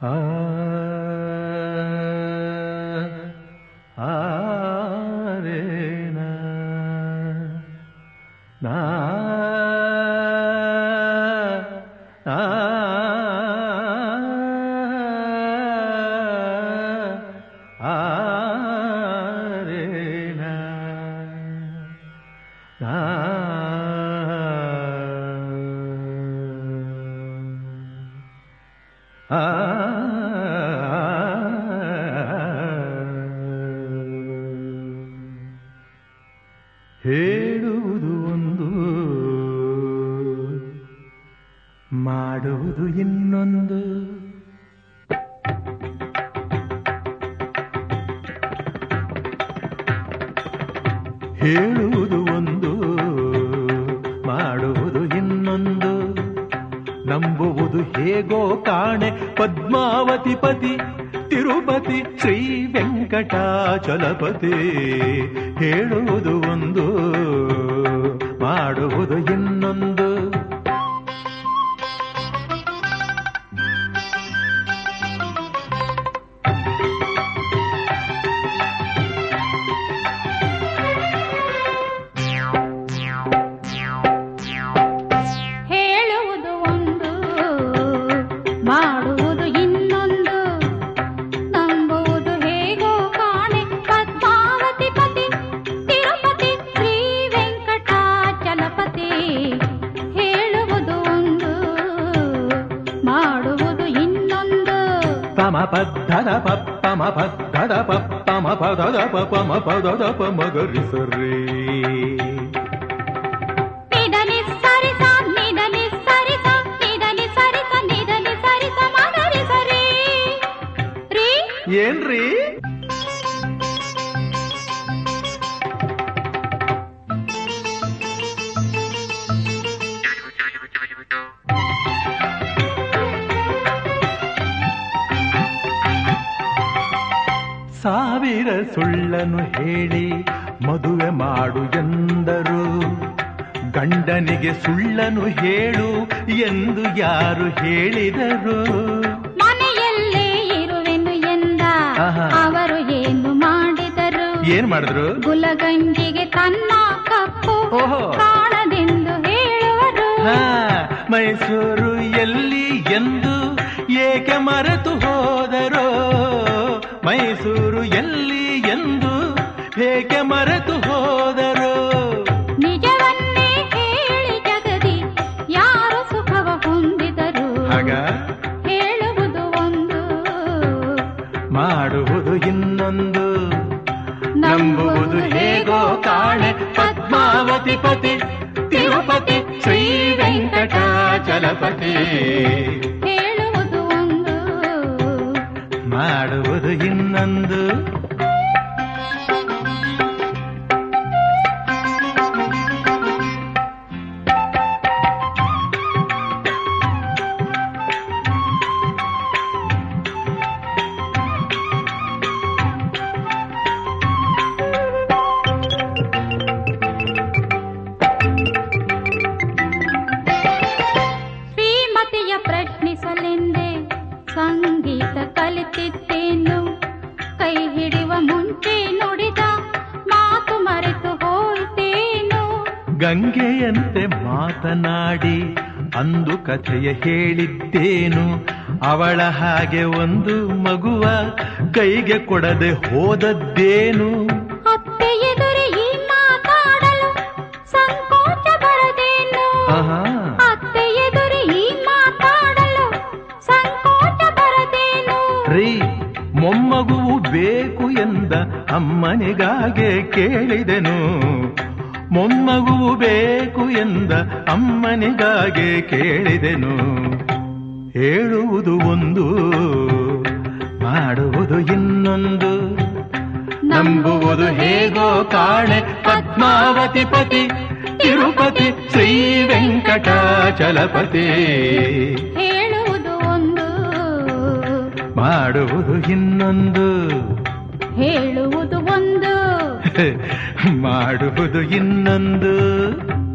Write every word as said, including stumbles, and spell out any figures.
ಆ ಆರೇನ ನಾ ಹೇಳುವುದು ಒಂದು, ಮಾಡುವುದು ಇನ್ನೊಂದು. ಹೇಳುವುದು ಒಂದು, ಮಾಡುವುದು ಇನ್ನೊಂದು. ನಂಬುವುದು ಹೇಗೋ ಕಾಣೆ ಪದ್ಮಾವತಿ ಪತಿ ತಿರುಪತಿ ಶ್ರೀ ವೆಂಕಟಾಚಲಪತಿ. ಹೇಳುವುದು ಒಂದು, ಮಾಡುವುದು ಇನ್ನೊಂದು. ಪದ್ಧದ ಪಪ್ಪಮ ಪದ್ಧದ ಪಪ್ಪಮ ಪದದ ಪಪಮ ಪದದ ಪಮಗರಿ ಸರಿ ನಿದನಿ ಸರಿಸ ನಿದನಿ ಸರಿಸ ನಿದನಿ ಸರಿಸ ನಿದನಿ ಸರಿಸ ಮಗರಿ ಸರಿ ರೀ ಏನ್ರೀ? ಸಾವಿರ ಸುಳ್ಳನ್ನು ಹೇಳಿ ಮದುವೆ ಮಾಡು ಎಂದರು. ಗಂಡನಿಗೆ ಸುಳ್ಳನ್ನು ಹೇಳು ಎಂದು ಯಾರು ಹೇಳಿದರು? ಮನೆಯಲ್ಲೇ ಇರುವೆನು ಎಂದ ಅವರು ಏನು ಮಾಡಿದರು? ಏನ್ ಮಾಡಿದ್ರು? ಗುಲಗಂಜಿಗೆ ತನ್ನ ಕಪ್ಪು ಕಾಣದೆಂದು ಹೇಳುವರು. ಮೈಸೂರು ಎಲ್ಲಿ ಎಂದು ಏಕೆ ಮರೆತು ಹೋದರೋ? ಮೈಸೂರು ಎಲ್ಲಿ ಎಂದು ಏಕೆ ಮರೆತು ಹೋದರು? ನಿಜವನ್ನೇ ಹೇಳಿ ಜಗದಿ ಯಾರು ಸುಖವ ಹೊಂದಿದರು? ಆಗ ಹೇಳುವುದು ಒಂದು, ಮಾಡುವುದು ಇನ್ನೊಂದು. ನಂಬುವುದು ಹೇಗೋ ಕಾಣೆ ಪದ್ಮಾವತಿ ಪತಿ ತಿರುಪತಿ ಶ್ರೀ ವೆಂಕಟಾಚಲಪತಿ. ಹೇಳುವುದು ಒಂದು, ಮಾಡುವುದು ಇನ್ನೊಂದು. ಶ್ರೀಮತಿಯ ಪ್ರಶ್ನಿಸಲೆಂದೇ ಸಂಗೀತ ಕಲಿತಿದ್ದೇನು. ಕೈ ಹಿಡಿಯುವ ಮುಂಚೆ ನುಡಿದ ಮಾತು ಮರೆತು ಹೋಯ್ತೇನು. ಗಂಗೆಯಂತೆ ಮಾತನಾಡಿ ಅಂದು ಕಥೆಯ ಹೇಳಿದ್ದೇನು. ಅವಳ ಹಾಗೆ ಒಂದು ಮಗುವ ಕೈಗೆ ಕೊಡದೆ ಹೋದದ್ದೇನು. ಅತ್ತೆ ಎದುರು ಈ ಮಾತಾಡಲು ಸಂಕೋಚ ಬರದೇನು. ಅತ್ತೆ ಎದುರು ಈ ಮಾತಾಡಲು ಸಂಕೋಚ ಬರದೇನು. ರೀ ಮೊಮ್ಮಗುವು ಬೇಕು ಎಂದ ಅಮ್ಮನಿಗಾಗೆ ಕೇಳಿದೆನು. ಮೊಮ್ಮಗುವು ಬೇಕು ಎಂದ ಅಮ್ಮನಿಗಾಗೆ ಕೇಳಿದೆನು. ಹೇಳುವುದು ಒಂದು, ಮಾಡುವುದು ಇನ್ನೊಂದು. ನಂಬುವುದು ಹೇಗೋ ಕಾಣೆ ಪದ್ಮಾವತಿ ಪತಿ ತಿರುಪತಿ ಶ್ರೀ ವೆಂಕಟಾಚಲಪತಿ. ಹೇಳುವುದು ಒಂದು, ಮಾಡುವುದು ಇನ್ನೊಂದು. ಹೇಳುವುದು ಒಂದು, ಮಾಡುವುದು ಇನ್ನೊಂದು.